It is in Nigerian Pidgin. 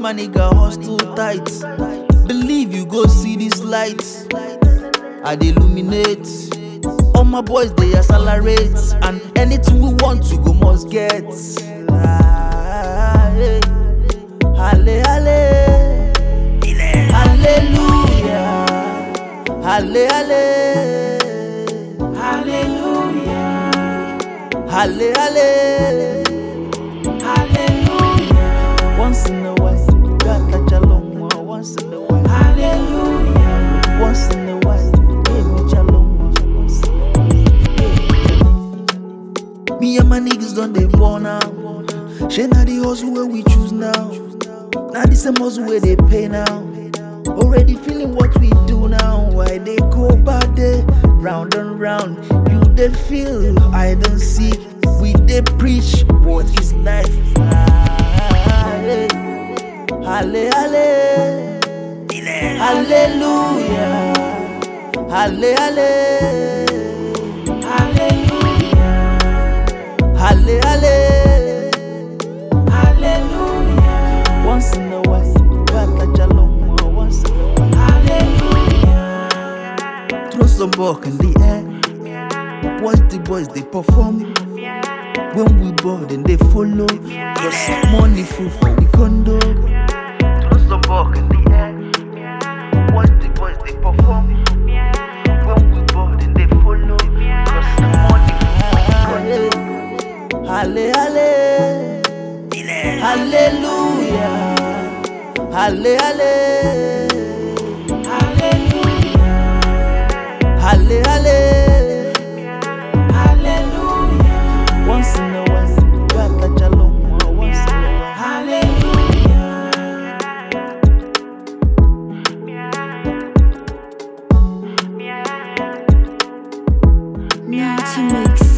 my nigga hustle tight. Believe you go see this light. I dey illuminate. All my boys they accelerate, and anything we want to go must get. Halle, halle, hallelujah, halle, halle, hallelujah, halle, halle, hallelujah. Once in a while, God catch a long one. Once in a while, hallelujah. Once in a while, give me a long one. Once in a while, me and my niggas done they born out. She na the hustle where we choose now. Now the same hustle where they pay now. Already feeling what we do now. Why they go back there, round and round. You they feel, I don't see. We they preach what is life. Halle, halle, hallelujah, halle, halle, hallelujah, halle, halle, hallelujah. Once in a while, God catch a long one. Once in a while, hallelujah. Throw some buck in the air. Watch the boys they perform. When we bored and they follow. Cause money full for the condo. Throw some buck in the air. Watch the boys they perform. When we bored and they follow. Cause money full for the condo. Halle, halle, hallelujah, halle, halle, hallelujah, halle, halle, hallelujah. Once in a while, God catch a long one. Once in a while, hallelujah. Now to mix.